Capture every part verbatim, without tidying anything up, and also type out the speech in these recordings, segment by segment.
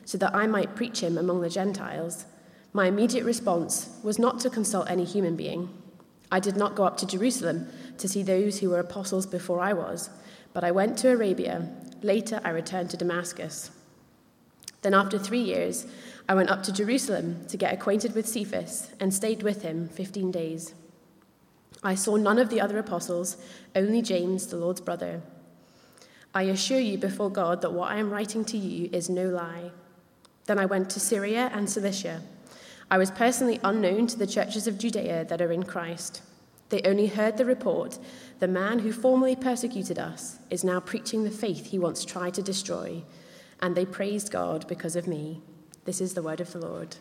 so that I might preach him among the Gentiles, my immediate response was not to consult any human being. I did not go up to Jerusalem to see those who were apostles before I was, but I went to Arabia. Later, I returned to Damascus. Then after three years, I went up to Jerusalem to get acquainted with Cephas and stayed with him fifteen days. I saw none of the other apostles, only James, the Lord's brother. I assure you before God that what I am writing to you is no lie. Then I went to Syria and Cilicia. I was personally unknown to the churches of Judea that are in Christ. They only heard the report, the man who formerly persecuted us is now preaching the faith he once tried to destroy, and they praised God because of me. This is the word of the Lord.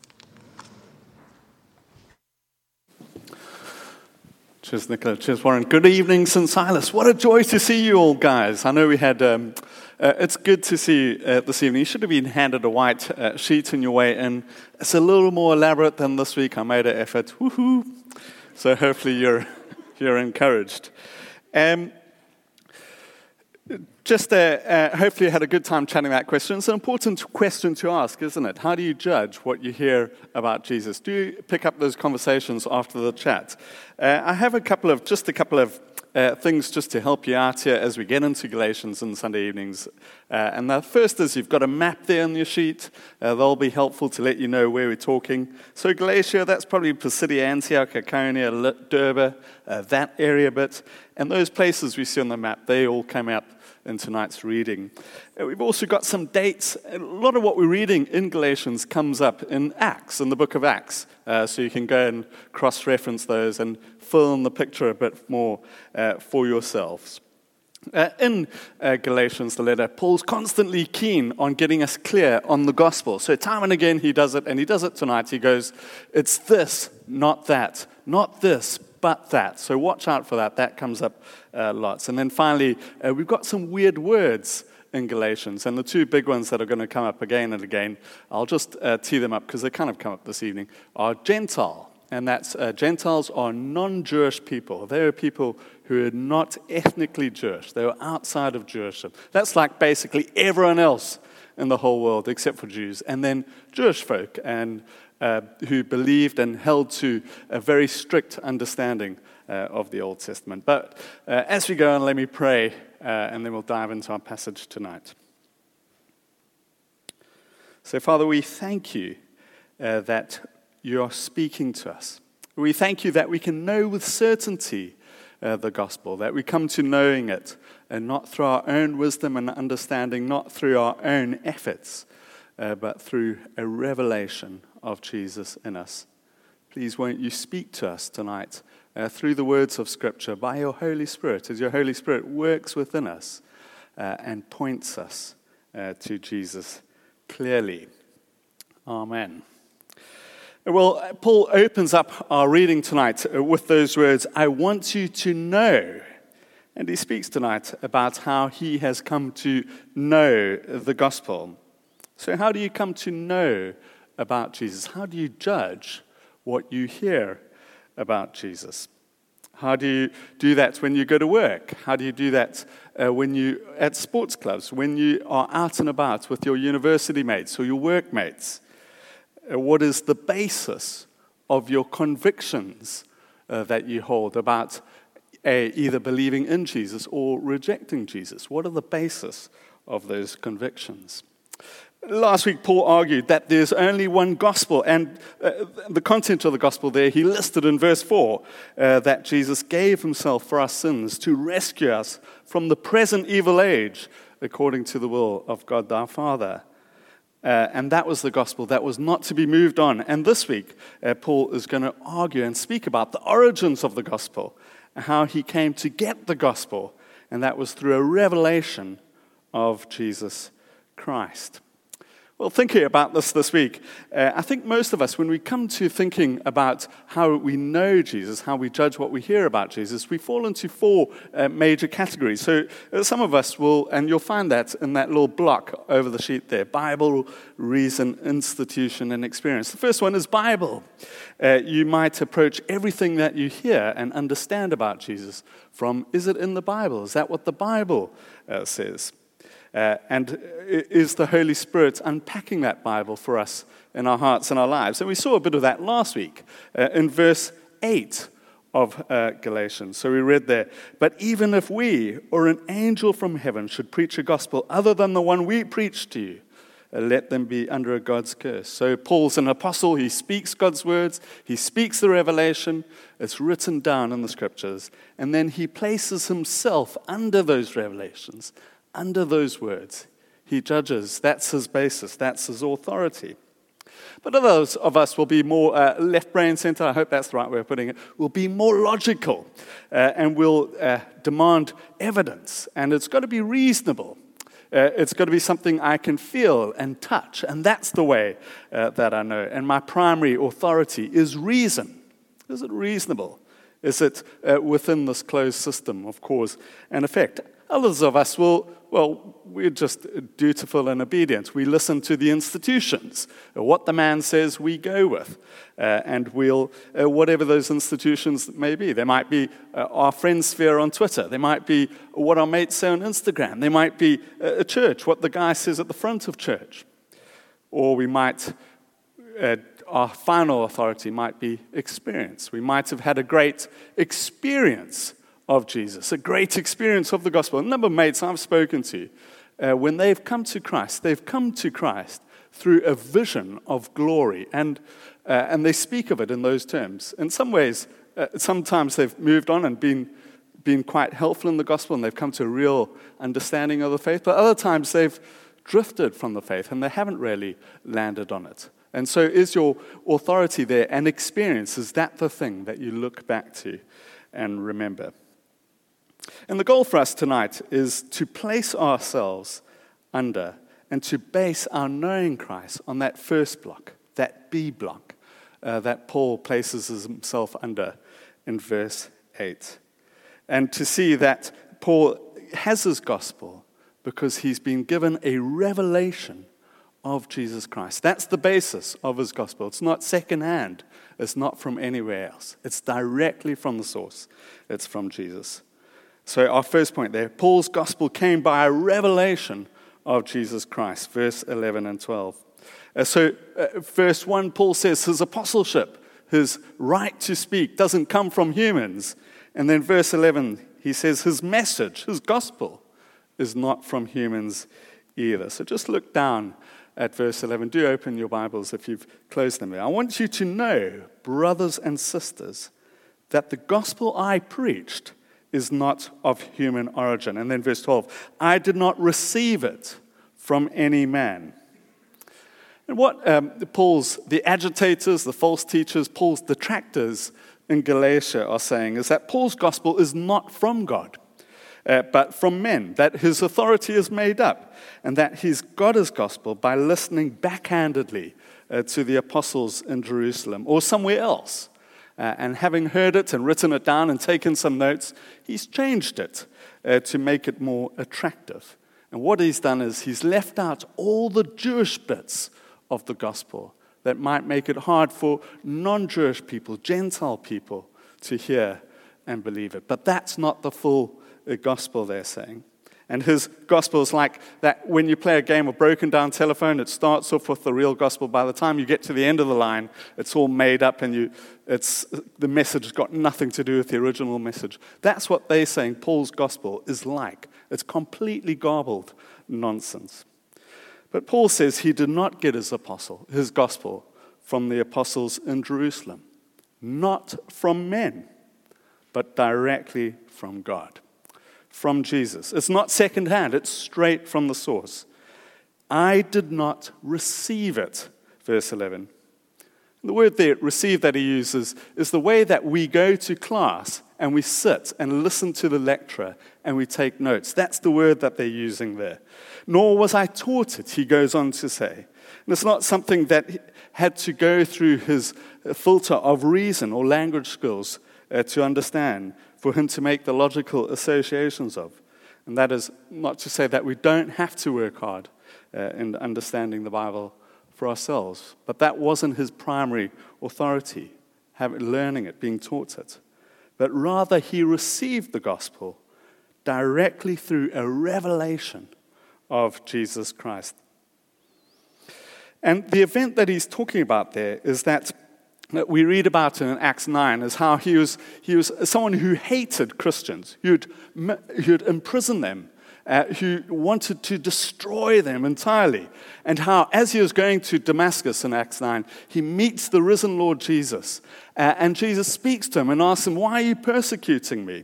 Cheers, Nicola. Cheers, Warren. Good evening, Saint Silas. What a joy to see you all, guys. I know we had, um, uh, it's good to see you uh, this evening. You should have been handed a white uh, sheet on your way in. It's a little more elaborate than this week. I made an effort. Woohoo! So hopefully you're you're encouraged. Um, just uh, uh, hopefully you had a good time chatting that question. It's an important question to ask, isn't it? How do you judge what you hear about Jesus? Do you pick up those conversations after the chat? Uh, I have a couple of, just a couple of uh, things just to help you out here as we get into Galatians on Sunday evenings. Uh, and the first is you've got a map there on your sheet. Uh, they'll be helpful to let you know where we're talking. So Galatia, that's probably Pisidia, Antioch, Iconium, Derbe, uh, that area bit. And those places we see on the map, they all come out in tonight's reading. Uh, we've also got some dates. A lot of what we're reading in Galatians comes up in Acts, in the book of Acts. Uh, so you can go and cross-reference those and fill in the picture a bit more uh, for yourselves. Uh, in uh, Galatians, the letter, Paul's constantly keen on getting us clear on the gospel. So time and again he does it, and he does it tonight. He goes, it's this, not that. Not this, but that. So watch out for that. That comes up uh, lots. And then finally, uh, we've got some weird words in Galatians. And the two big ones that are going to come up again and again, I'll just uh, tee them up because they kind of come up this evening, are Gentile. And that's uh, Gentiles are non-Jewish people. They are people who are not ethnically Jewish. They were outside of Jewishdom. That's like basically everyone else in the whole world except for Jews. And then Jewish folk and uh, who believed and held to a very strict understanding uh, of the Old Testament. But uh, as we go on, let me pray, uh, and then we'll dive into our passage tonight. So, Father, we thank you uh, that you are speaking to us. We thank you that we can know with certainty uh, the gospel, that we come to knowing it, and not through our own wisdom and understanding, not through our own efforts, uh, but through a revelation of Jesus in us. Please won't you speak to us tonight uh, through the words of Scripture by your Holy Spirit, as your Holy Spirit works within us uh, and points us uh, to Jesus clearly. Amen. Well, Paul opens up our reading tonight with those words, I want you to know. And he speaks tonight about how he has come to know the gospel. So how do you come to know about Jesus? How do you judge what you hear about Jesus? How do you do that when you go to work? How do you do that uh, when you at sports clubs, when you are out and about with your university mates or your workmates? Uh, what is the basis of your convictions uh, that you hold about uh, either believing in Jesus or rejecting Jesus? What are the basis of those convictions? Last week, Paul argued that there's only one gospel, and uh, the content of the gospel there, he listed in verse four, uh, that Jesus gave himself for our sins to rescue us from the present evil age, according to the will of God our Father. Uh, and that was the gospel that was not to be moved on. And this week, uh, Paul is going to argue and speak about the origins of the gospel, how he came to get the gospel, and that was through a revelation of Jesus Christ. Well, thinking about this this week, uh, I think most of us, when we come to thinking about how we know Jesus, how we judge what we hear about Jesus, we fall into four uh, major categories. So uh, some of us will, and you'll find that in that little block over the sheet there, Bible, reason, institution, and experience. The first one is Bible. Uh, you might approach everything that you hear and understand about Jesus from, is it in the Bible? Is that what the Bible uh, says? Uh, Uh, and it is the Holy Spirit unpacking that Bible for us in our hearts and our lives. And we saw a bit of that last week uh, in verse eight of uh, Galatians. So we read there, "But even if we or an angel from heaven should preach a gospel other than the one we preach to you, uh, let them be under a God's curse." So Paul's an apostle. He speaks God's words. He speaks the revelation. It's written down in the scriptures. And then he places himself under those revelations, under those words. He judges. That's his basis. That's his authority. But others of us will be more uh, left brain center, I hope that's the right way of putting it, will be more logical uh, and will uh, demand evidence. And it's got to be reasonable. Uh, it's got to be something I can feel and touch. And that's the way uh, that I know. And my primary authority is reason. Is it reasonable? Is it uh, within this closed system of cause and effect? Others of us will, well, we're just dutiful and obedient. We listen to the institutions. What the man says, we go with. Uh, and we'll, uh, whatever those institutions may be. They might be uh, our friend sphere on Twitter. They might be what our mates say on Instagram. They might be uh, a church, what the guy says at the front of church. Or we might, uh, our final authority might be experience. We might have had a great experience of Jesus, a great experience of the gospel. A number of mates I've spoken to, uh, when they've come to Christ, they've come to Christ through a vision of glory, and uh, and they speak of it in those terms. In some ways, uh, sometimes they've moved on and been been quite helpful in the gospel, and they've come to a real understanding of the faith, but other times they've drifted from the faith, and they haven't really landed on it. And so is your authority there and experience, is that the thing that you look back to and remember? And the goal for us tonight is to place ourselves under and to base our knowing Christ on that first block, that B block, uh, that Paul places himself under in verse eight. And to see that Paul has his gospel because he's been given a revelation of Jesus Christ. That's the basis of his gospel. It's not secondhand. It's not from anywhere else. It's directly from the source. It's from Jesus. So our first point there, Paul's gospel came by a revelation of Jesus Christ, verse eleven and twelve. Uh, so uh, verse one, Paul says his apostleship, his right to speak, doesn't come from humans. And then verse eleven, he says his message, his gospel, is not from humans either. So just look down at verse eleven. Do open your Bibles if you've closed them there. I want you to know, brothers and sisters, that the gospel I preached is not of human origin. And then verse twelve, I did not receive it from any man. And what um, Paul's, the agitators, the false teachers, Paul's detractors in Galatia are saying is that Paul's gospel is not from God, uh, but from men, that his authority is made up, and that he's got his gospel by listening backhandedly uh, to the apostles in Jerusalem or somewhere else. Uh, and having heard it and written it down and taken some notes, he's changed it uh, to make it more attractive. And what he's done is he's left out all the Jewish bits of the gospel that might make it hard for non-Jewish people, Gentile people, to hear and believe it. But that's not the full uh, gospel, they're saying. And his gospel is like that when you play a game of broken down telephone, it starts off with the real gospel. By the time you get to the end of the line, it's all made up and you, it's the message has got nothing to do with the original message. That's what they're saying Paul's gospel is like. It's completely garbled nonsense. But Paul says he did not get his apostle, his gospel from the apostles in Jerusalem. Not from men, but directly from God. From Jesus. It's not secondhand, it's straight from the source. I did not receive it, verse eleven. The word there, receive, that he uses is the way that we go to class and we sit and listen to the lecturer and we take notes. That's the word that they're using there. Nor was I taught it, he goes on to say. And it's not something that had to go through his filter of reason or language skills uh, to understand, for him to make the logical associations of. And that is not to say that we don't have to work hard uh, in understanding the Bible for ourselves, but that wasn't his primary authority, having, learning it, being taught it. But rather he received the gospel directly through a revelation of Jesus Christ. And the event that he's talking about there is that that we read about in Acts nine is how he was, he was someone who hated Christians, who'd, who'd imprison them, uh, who wanted to destroy them entirely. And how, as he was going to Damascus in Acts nine, he meets the risen Lord Jesus. Uh, and Jesus speaks to him and asks him, "Why are you persecuting me?"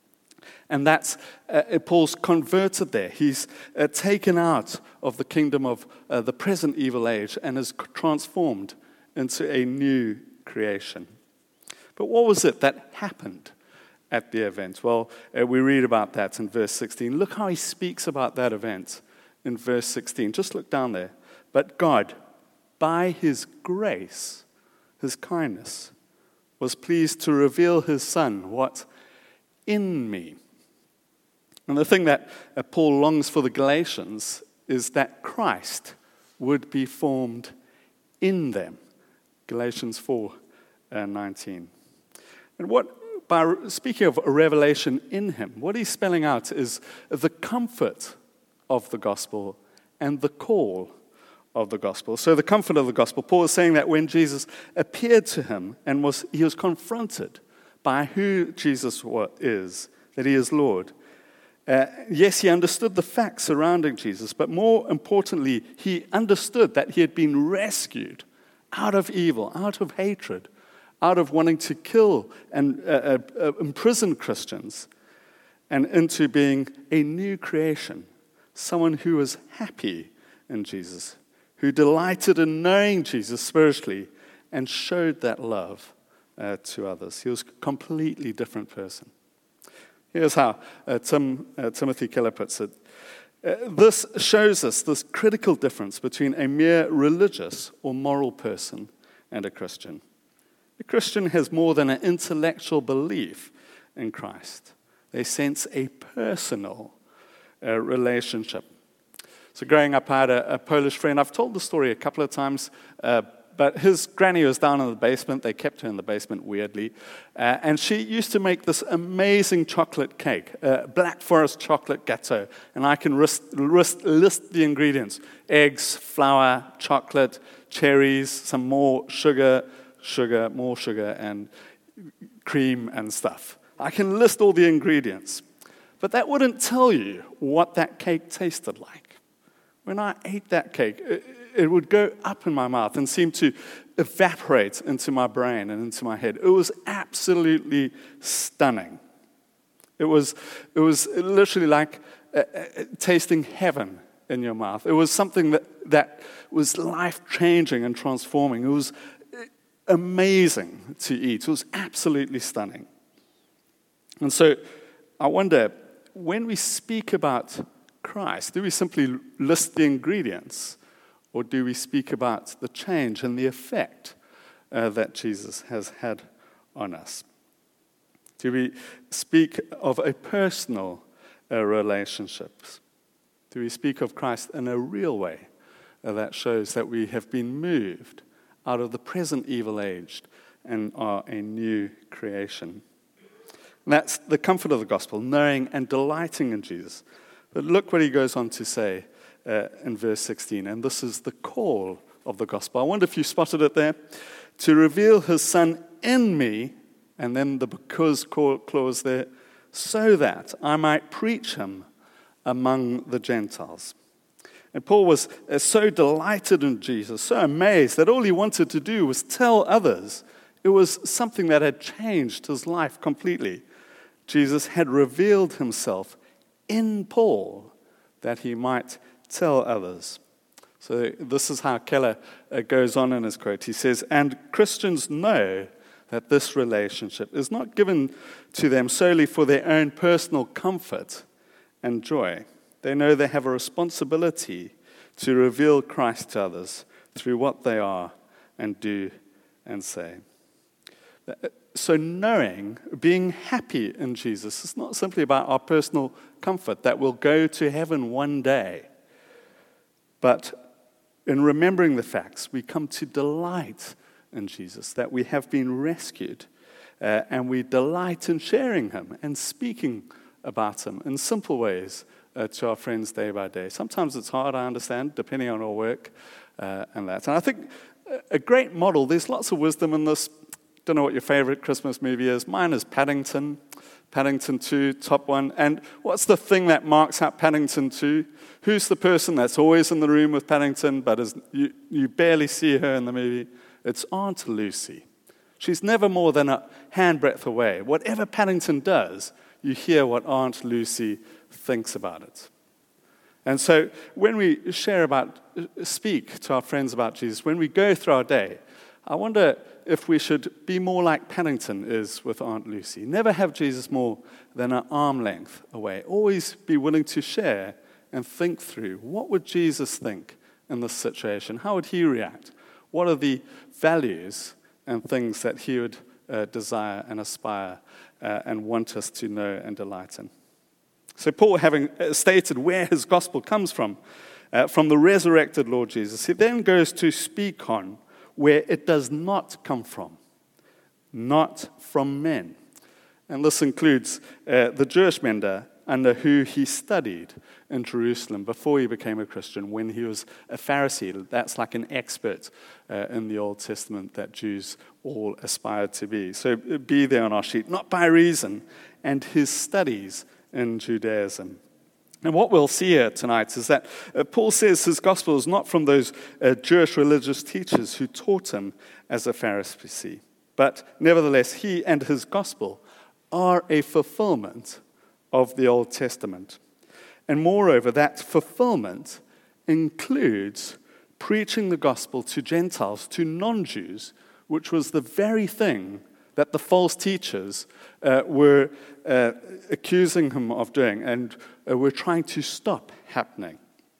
And that's, uh, Paul's converted there. He's uh, taken out of the kingdom of uh, the present evil age and is transformed into a new creation. But what was it that happened at the event? Well, uh, we read about that in verse sixteen. Look how he speaks about that event in verse sixteen. Just look down there. But God, by his grace, his kindness, was pleased to reveal his Son, what? In me. And the thing that uh, Paul longs for the Galatians is that Christ would be formed in them. Galatians four nineteen. And what, by speaking of a revelation in him, what he's spelling out is the comfort of the gospel and the call of the gospel. So the comfort of the gospel, Paul is saying that when Jesus appeared to him and was he was confronted by who Jesus is, that he is Lord. Uh, yes, he understood the facts surrounding Jesus, but more importantly, he understood that he had been rescued out of evil, out of hatred, out of wanting to kill and uh, uh, imprison Christians, and into being a new creation, someone who was happy in Jesus, who delighted in knowing Jesus spiritually and showed that love uh, to others. He was a completely different person. Here's how uh, Tim, uh, Timothy Keller puts it. Uh, this shows us this critical difference between a mere religious or moral person and a Christian. A Christian has more than an intellectual belief in Christ. They sense a personal uh, relationship. So growing up, I had a, a Polish friend. I've told the story a couple of times, uh, but his granny was down in the basement. They kept her in the basement weirdly. Uh, and she used to make this amazing chocolate cake, uh, Black Forest chocolate gâteau. And I can list, list, list the ingredients. Eggs, flour, chocolate, cherries, some more sugar, sugar, more sugar, and cream and stuff. I can list all the ingredients. But that wouldn't tell you what that cake tasted like. When I ate that cake, it, it would go up in my mouth and seem to evaporate into my brain and into my head. It was absolutely stunning. It was, it was literally like uh, uh, tasting heaven in your mouth. It was something that, that was life-changing and transforming. It was amazing to eat. It was absolutely stunning. And so I wonder, when we speak about Christ, do we simply list the ingredients, or do we speak about the change and the effect uh, that Jesus has had on us? Do we speak of a personal uh, relationship? Do we speak of Christ in a real way uh, that shows that we have been moved out of the present evil age and are a new creation? And that's the comfort of the gospel, knowing and delighting in Jesus. But look what he goes on to say uh, in verse sixteen, and this is the call of the gospel. I wonder if you spotted it there. To reveal his Son in me, and then the because clause there, so that I might preach him among the Gentiles. And Paul was uh, so delighted in Jesus, so amazed that all he wanted to do was tell others. It was something that had changed his life completely. Jesus had revealed himself in Paul that he might tell others. So this is how Keller uh, goes on in his quote. He says, and Christians know that this relationship is not given to them solely for their own personal comfort and joy. They know they have a responsibility to reveal Christ to others through what they are and do and say. So knowing, being happy in Jesus is not simply about our personal comfort that we'll go to heaven one day. But in remembering the facts, we come to delight in Jesus, that we have been rescued, uh, and we delight in sharing him and speaking about him in simple ways uh, to our friends day by day. Sometimes it's hard, I understand, depending on our work uh, and that. And I think a great model, there's lots of wisdom in this. Don't know what your favorite Christmas movie is. Mine is Paddington. Paddington two, top one. And what's the thing that marks out Paddington two? Who's the person that's always in the room with Paddington, but is, you, you barely see her in the movie? It's Aunt Lucy. She's never more than a handbreadth away. Whatever Paddington does, you hear what Aunt Lucy thinks about it. And so when we share about, speak to our friends about Jesus, when we go through our day, I wonder if we should be more like Paddington is with Aunt Lucy. Never have Jesus more than an arm length away. Always be willing to share and think through, what would Jesus think in this situation? How would he react? What are the values and things that he would uh, desire and aspire uh, and want us to know and delight in? So Paul, having stated where his gospel comes from, uh, from the resurrected Lord Jesus, he then goes to speak on where it does not come from, not from men. And this includes uh, the Jewish men under who he studied in Jerusalem before he became a Christian, when he was a Pharisee. That's like an expert uh, in the Old Testament that Jews all aspired to be. So be there on our sheet, not by reason, and his studies in Judaism. And what we'll see here tonight is that uh, Paul says his gospel is not from those uh, Jewish religious teachers who taught him as a Pharisee, but nevertheless, he and his gospel are a fulfillment of the Old Testament. And moreover, that fulfillment includes preaching the gospel to Gentiles, to non-Jews, which was the very thing that the false teachers uh, were uh, accusing him of doing and uh, were trying to stop happening.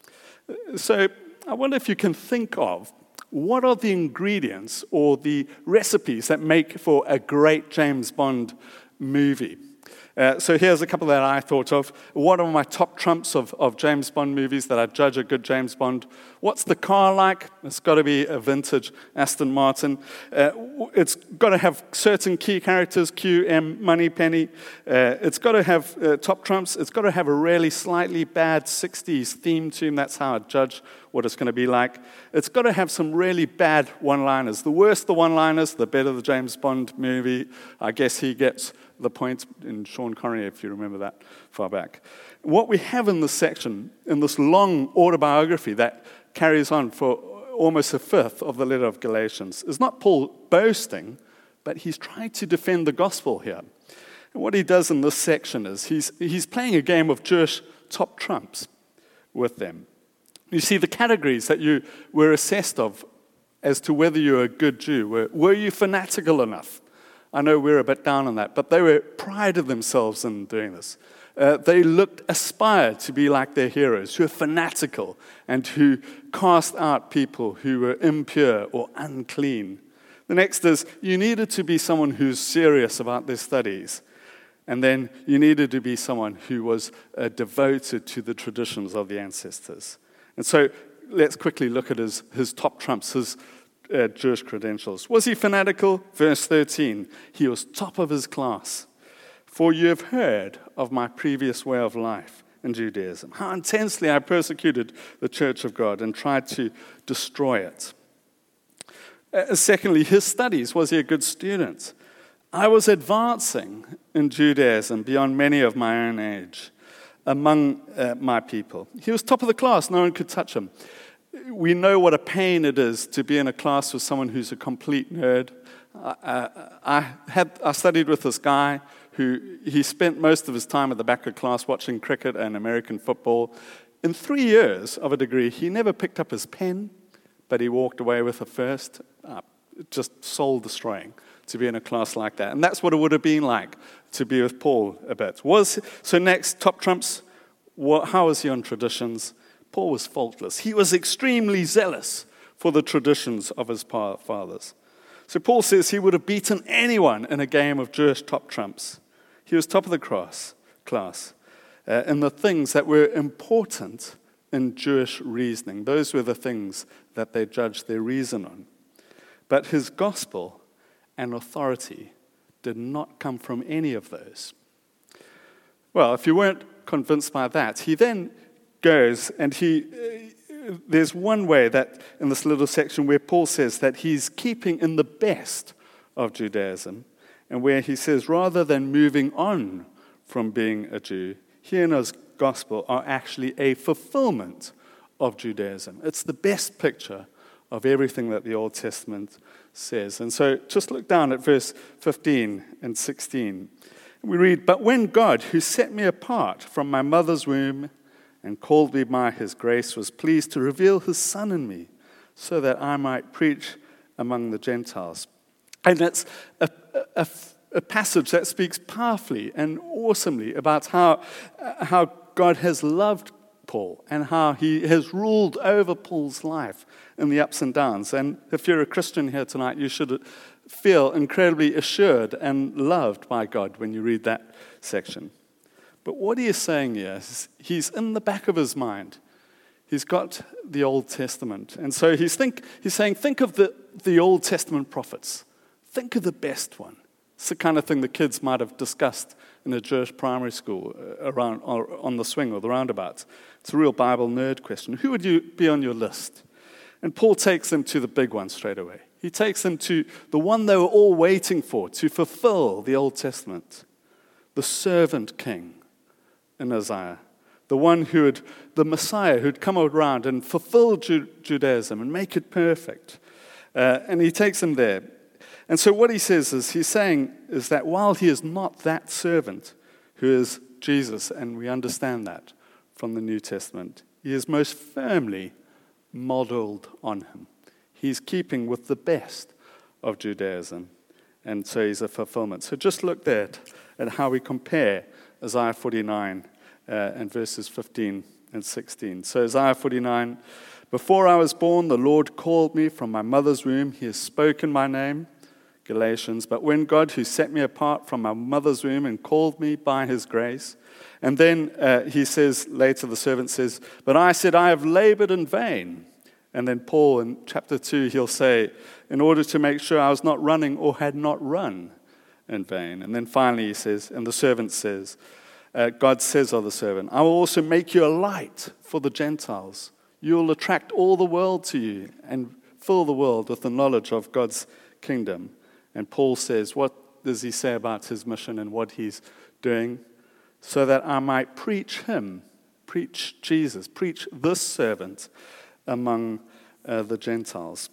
So I wonder if you can think of what are the ingredients or the recipes that make for a great James Bond movie. Uh, so here's a couple that I thought of. What are my top trumps of, of James Bond movies that I judge a good James Bond? What's the car like? It's got to be a vintage Aston Martin. Uh, it's got to have certain key characters, Q, M, Moneypenny. Uh, it's got to have uh, top trumps. It's got to have a really slightly bad sixties theme tune. That's how I judge what it's going to be like. It's got to have some really bad one-liners. The worse the one-liners, the better the James Bond movie. I guess he gets the point in Sean Connery, if you remember that far back. What we have in this section, in this long autobiography that carries on for almost a fifth of the letter of Galatians, is not Paul boasting, but he's trying to defend the gospel here. And what he does in this section is he's, he's playing a game of Jewish top trumps with them. You see, the categories that you were assessed of as to whether you're a good Jew were, were you fanatical enough? I know we're a bit down on that, but they were prided themselves in doing this. Uh, they looked, aspired to be like their heroes, who were fanatical and who cast out people who were impure or unclean. The next is, you needed to be someone who's serious about their studies. And then you needed to be someone who was uh, devoted to the traditions of the ancestors. And so let's quickly look at his, his top trumps, his Uh, Jewish credentials. Was he fanatical? Verse thirteen, he was top of his class. For you have heard of my previous way of life in Judaism, how intensely I persecuted the church of God and tried to destroy it. Uh, secondly, his studies. Was he a good student? I was advancing in Judaism beyond many of my own age among uh, my people. He was top of the class. No one could touch him. We know what a pain it is to be in a class with someone who's a complete nerd. I, I, had, I studied with this guy who he spent most of his time at the back of class watching cricket and American football. In three years of a degree, he never picked up his pen, but he walked away with a first. Uh, just soul-destroying to be in a class like that. And that's what it would have been like to be with Paul a bit. Was, so next, top trumps. What, how was he on traditions? Paul was faultless. He was extremely zealous for the traditions of his fathers. So Paul says he would have beaten anyone in a game of Jewish top trumps. He was top of the class, class uh, in the things that were important in Jewish reasoning. Those were the things that they judged their reason on. But his gospel and authority did not come from any of those. Well, if you weren't convinced by that, he then goes and he, uh, there's one way that in this little section where Paul says that he's keeping in the best of Judaism, and where he says rather than moving on from being a Jew, he and his gospel are actually a fulfillment of Judaism. It's the best picture of everything that the Old Testament says. And so just look down at verse fifteen and sixteen. We read, "But when God, who set me apart from my mother's womb and called me by his grace, was pleased to reveal his Son in me, so that I might preach among the Gentiles." And it's a, a, a passage that speaks powerfully and awesomely about how, uh, how God has loved Paul and how he has ruled over Paul's life in the ups and downs. And if you're a Christian here tonight, you should feel incredibly assured and loved by God when you read that section. But what he is saying here is he's in the back of his mind. He's got the Old Testament. And so he's, think, he's saying, think of the, the Old Testament prophets. Think of the best one. It's the kind of thing the kids might have discussed in a Jewish primary school around or on the swing or the roundabout. It's a real Bible nerd question. Who would you be on your list? And Paul takes them to the big one straight away. He takes them to the one they were all waiting for to fulfill the Old Testament, the servant king in Isaiah, the one who had, the Messiah who'd come around and fulfill Ju- Judaism and make it perfect. Uh, and he takes them there. And so what he says is, he's saying is that while he is not that servant who is Jesus, and we understand that from the New Testament, he is most firmly modeled on him. He's keeping with the best of Judaism, and so he's a fulfillment. So just look there at how we compare Isaiah forty-nine uh, and verses fifteen and sixteen. So Isaiah forty-nine, "Before I was born, the Lord called me from my mother's womb. He has spoken my name." Galatians, "But when God, who set me apart from my mother's womb and called me by his grace." And then uh, he says, later the servant says, "But I said, I have labored in vain." And then Paul in chapter two, he'll say, "In order to make sure I was not running or had not run in vain." And then finally he says, and the servant says, uh, God says of the servant, "I will also make you a light for the Gentiles. You will attract all the world to you and fill the world with the knowledge of God's kingdom." And Paul says, what does he say about his mission and what he's doing? "So that I might preach him," preach Jesus, preach this servant among uh, the Gentiles.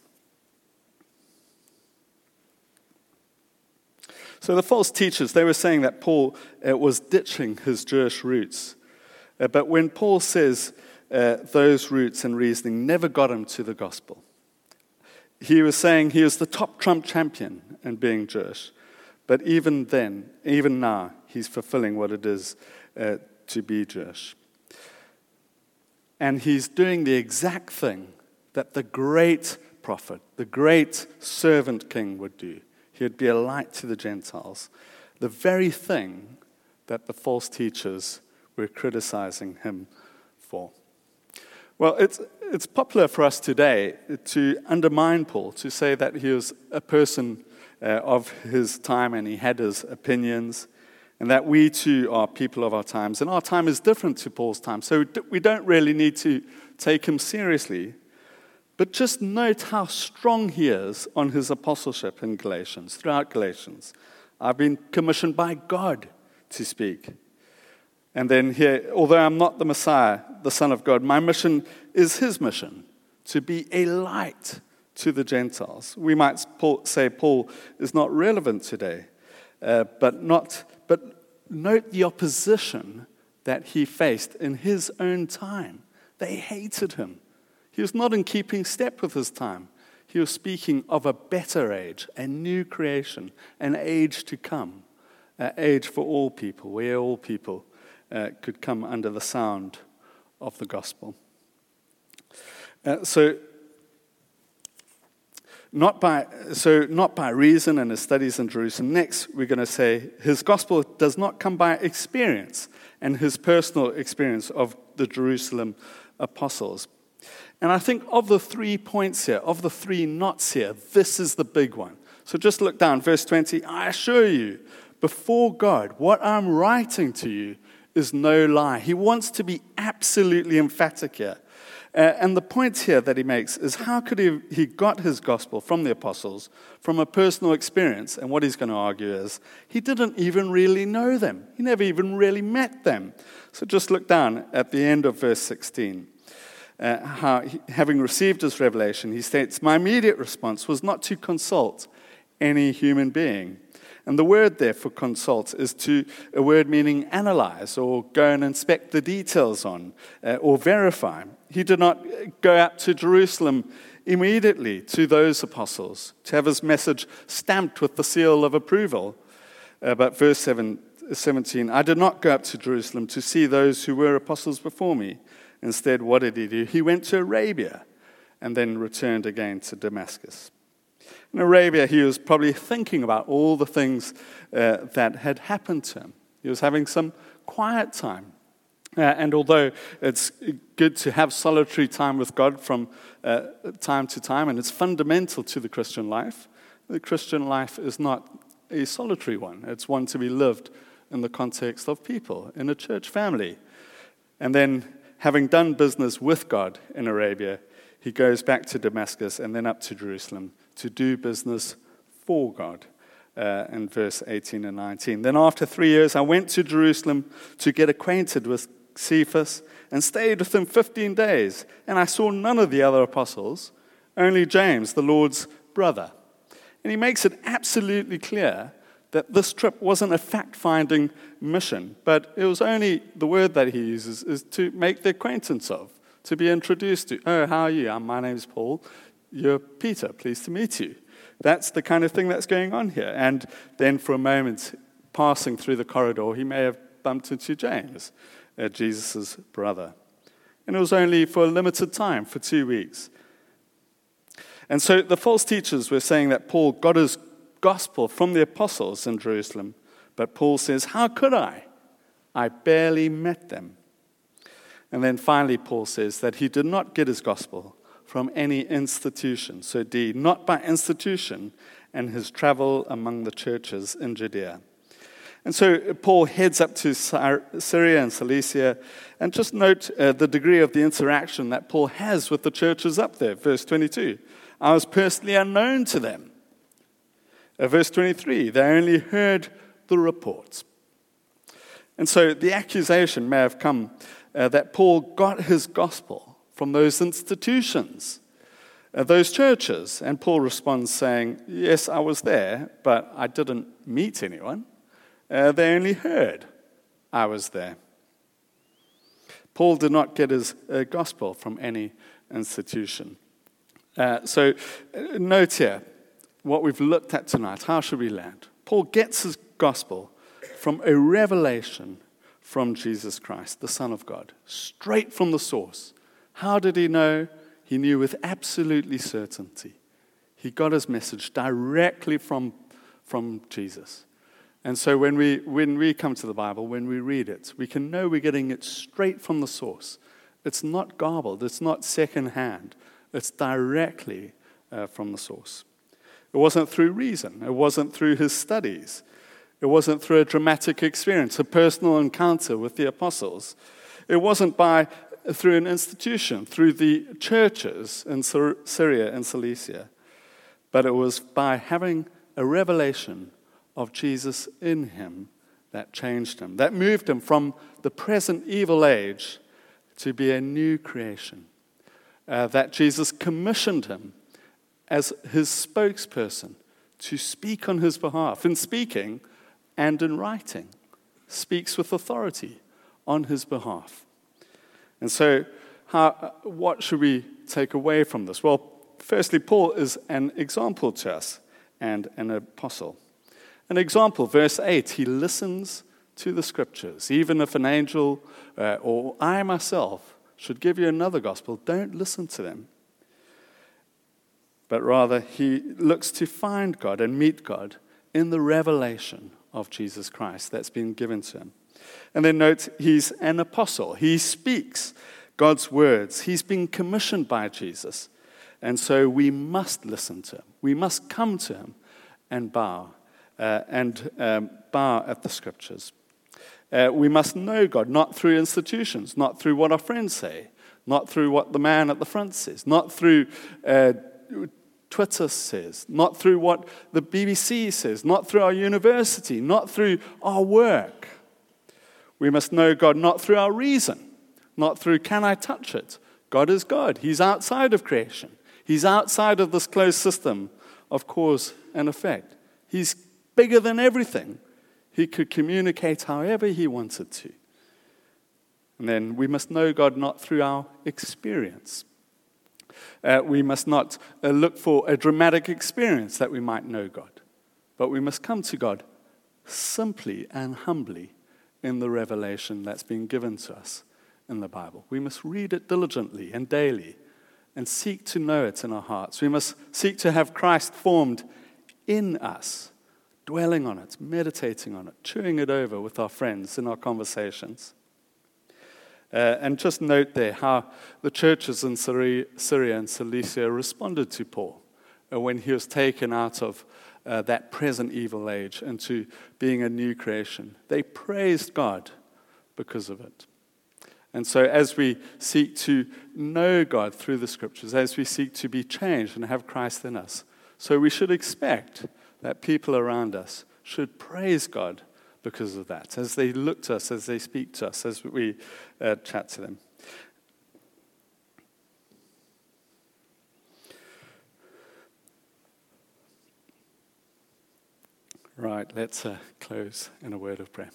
So the false teachers, they were saying that Paul uh, was ditching his Jewish roots. Uh, but when Paul says uh, those roots and reasoning never got him to the gospel, he was saying he was the top trump champion in being Jewish. But even then, even now, he's fulfilling what it is uh, to be Jewish. And he's doing the exact thing that the great prophet, the great servant king would do. He would be a light to the Gentiles. The very thing that the false teachers were criticizing him for. Well, it's it's popular for us today to undermine Paul, to say that he was a person uh, of his time and he had his opinions, and that we too are people of our times. And our time is different to Paul's time, so we don't really need to take him seriously. But just note how strong he is on his apostleship in Galatians, throughout Galatians. "I've been commissioned by God to speak." And then here, "Although I'm not the Messiah, the Son of God, my mission is his mission, to be a light to the Gentiles." We might say Paul is not relevant today, uh, but not. But note the opposition that he faced in his own time. They hated him. He was not in keeping step with his time. He was speaking of a better age, a new creation, an age to come, an age for all people, where all people uh, could come under the sound of the gospel. Uh, so, not by so not by reason and his studies in Jerusalem. Next, we're going to say his gospel does not come by experience and his personal experience of the Jerusalem apostles. And I think of the three points here, of the three knots here, this is the big one. So just look down, verse twenty. "I assure you, before God, what I'm writing to you is no lie. He wants to be absolutely emphatic here. Uh, and the point here that he makes is how could he he got his gospel from the apostles, from a personal experience, and what he's going to argue is he didn't even really know them. He never even really met them. So just look down at the end of verse sixteen. Uh, how, he, having received his revelation, he states, "My immediate response was not to consult any human being." And the word there for consult is to a word meaning analyze or go and inspect the details on uh, or verify. He did not go up to Jerusalem immediately to those apostles to have his message stamped with the seal of approval. Uh, but verse seven, seventeen, "I did not go up to Jerusalem to see those who were apostles before me. Instead, what did he do? He went to Arabia and then returned again to Damascus." In Arabia, he was probably thinking about all the things uh, that had happened to him. He was having some quiet time. Uh, and although it's good to have solitary time with God from uh, time to time, and it's fundamental to the Christian life, the Christian life is not a solitary one. It's one to be lived in the context of people, in a church family. And then, having done business with God in Arabia, he goes back to Damascus and then up to Jerusalem to do business for God, uh, in verse eighteen and nineteen. "Then after three years, I went to Jerusalem to get acquainted with Cephas and stayed with him fifteen days. And I saw none of the other apostles, only James, the Lord's brother." And he makes it absolutely clear that this trip wasn't a fact-finding mission, but it was only, the word that he uses is to make the acquaintance of, to be introduced to. "Oh, how are you? Um, my name's Paul. You're Peter. Pleased to meet you." That's the kind of thing that's going on here. And then for a moment, passing through the corridor, he may have bumped into James, uh, Jesus' brother. And it was only for a limited time, for two weeks. And so the false teachers were saying that Paul got his gospel from the apostles in Jerusalem. But Paul says, "How could I? I barely met them." And then finally, Paul says that he did not get his gospel from any institution. So D, not by institution, and his travel among the churches in Judea. And so Paul heads up to Syria and Cilicia, and just note uh, the degree of the interaction that Paul has with the churches up there. Verse twenty-two, "I was personally unknown to them." Uh, verse twenty-three, "They only heard the reports." And so the accusation may have come uh, that Paul got his gospel from those institutions, uh, those churches. And Paul responds saying, "Yes, I was there, but I didn't meet anyone. Uh, they only heard I was there." Paul did not get his uh, gospel from any institution. Uh, so uh, note here, what we've looked at tonight, how should we land? Paul gets his gospel from a revelation from Jesus Christ, the Son of God, straight from the source. How did he know? He knew with absolutely certainty. He got his message directly from, from Jesus. And so when we when we come to the Bible, when we read it, we can know we're getting it straight from the source. It's not garbled. It's not secondhand. It's directly uh, from the source. It wasn't through reason. It wasn't through his studies. It wasn't through a dramatic experience, a personal encounter with the apostles. It wasn't by through an institution, through the churches in Syria and Cilicia, but it was by having a revelation of Jesus in him that changed him, that moved him from the present evil age to be a new creation, uh, that Jesus commissioned him as his spokesperson to speak on his behalf, in speaking and in writing, speaks with authority on his behalf. And so, how, what should we take away from this? Well, firstly, Paul is an example to us and an apostle. An example, verse eight, he listens to the scriptures. Even if an angel uh, or I myself should give you another gospel, don't listen to them. But rather, he looks to find God and meet God in the revelation of Jesus Christ that's been given to him. And then note, he's an apostle. He speaks God's words. He's been commissioned by Jesus. And so we must listen to him. We must come to him and bow, uh, and um, bow at the scriptures. Uh, we must know God, not through institutions, not through what our friends say, not through what the man at the front says, not through uh, Twitter says, not through what the B B C says, not through our university, not through our work. We must know God not through our reason, not through can I touch it. God is God. He's outside of creation. He's outside of this closed system of cause and effect. He's bigger than everything. He could communicate however he wanted to. And then we must know God not through our experience. Uh, we must not uh, look for a dramatic experience that we might know God. But we must come to God simply and humbly in the revelation that's been given to us in the Bible. We must read it diligently and daily and seek to know it in our hearts. We must seek to have Christ formed in us, dwelling on it, meditating on it, chewing it over with our friends in our conversations. Uh, and just note there how the churches in Syria, Syria and Cilicia responded to Paul uh, when he was taken out of uh, that present evil age into being a new creation. They praised God because of it. And so as we seek to know God through the Scriptures, as we seek to be changed and have Christ in us, so we should expect that people around us should praise God because of that, as they look to us, as they speak to us, as we uh, chat to them. Right, let's uh, close in a word of prayer.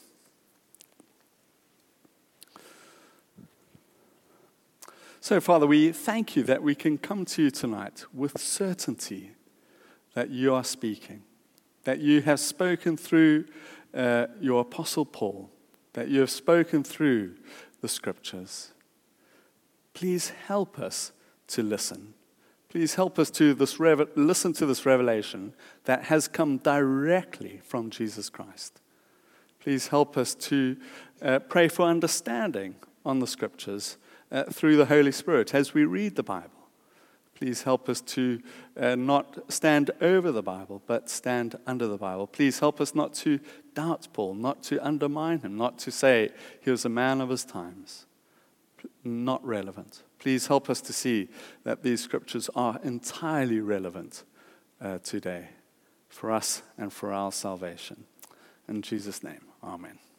So, Father, we thank you that we can come to you tonight with certainty that you are speaking, that you have spoken through uh, your Apostle Paul, that you have spoken through the Scriptures. Please help us to listen. Please help us to this rev- listen to this revelation that has come directly from Jesus Christ. Please help us to uh, pray for understanding on the Scriptures uh, through the Holy Spirit as we read the Bible. Please help us to uh, not stand over the Bible, but stand under the Bible. Please help us not to doubt Paul, not to undermine him, not to say he was a man of his times. Not relevant. Please help us to see that these Scriptures are entirely relevant uh, today for us and for our salvation. In Jesus' name, amen.